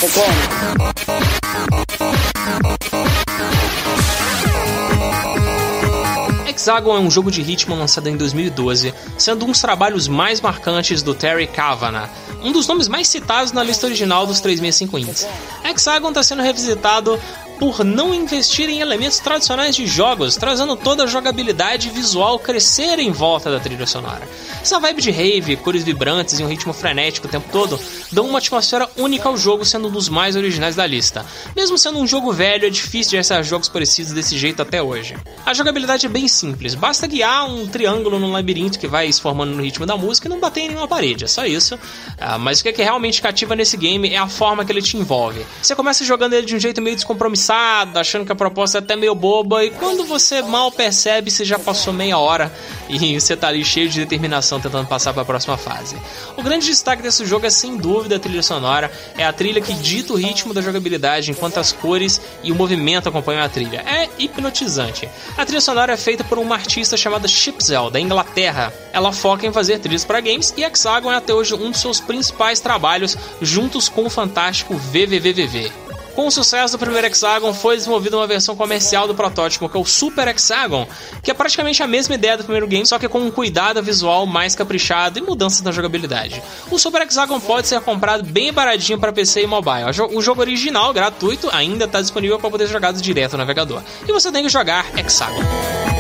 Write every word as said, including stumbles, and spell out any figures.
Hexagon é um jogo de ritmo lançado em dois mil e doze, sendo um dos trabalhos mais marcantes do Terry Kavanagh, um dos nomes mais citados na lista original dos trezentos e sessenta e cinco Indies. Hexagon está sendo revisitado por não investir em elementos tradicionais de jogos, trazendo toda a jogabilidade visual crescer em volta da trilha sonora. Essa vibe de rave, cores vibrantes e um ritmo frenético o tempo todo dão uma atmosfera única ao jogo, sendo um dos mais originais da lista. Mesmo sendo um jogo velho, é difícil de achar jogos parecidos desse jeito até hoje. A jogabilidade é bem simples, basta guiar um triângulo num labirinto que vai se formando no ritmo da música e não bater em nenhuma parede, é só isso. Ah, mas o que, é que realmente cativa nesse game é a forma que ele te envolve. Você começa jogando ele de um jeito meio descompromissado, achando que a proposta é até meio boba, e quando você mal percebe, você já passou meia hora e você tá ali cheio de determinação tentando passar para a próxima fase. O grande destaque desse jogo é sem dúvida a trilha sonora, é a trilha que dita o ritmo da jogabilidade, enquanto as cores e o movimento acompanham a trilha. É hipnotizante. A trilha sonora é feita por uma artista chamada Chipzel, da Inglaterra. Ela foca em fazer trilhas para games e Hexagon é até hoje um dos seus principais trabalhos, juntos com o fantástico V V V V V. Com o sucesso do primeiro Hexagon, foi desenvolvida uma versão comercial do protótipo, que é o Super Hexagon, que é praticamente a mesma ideia do primeiro game, só que com um cuidado visual mais caprichado e mudanças na jogabilidade. O Super Hexagon pode ser comprado bem baratinho para P C e mobile. O jogo original, gratuito, ainda está disponível para poder ser jogado direto no navegador. E você tem que jogar Hexagon.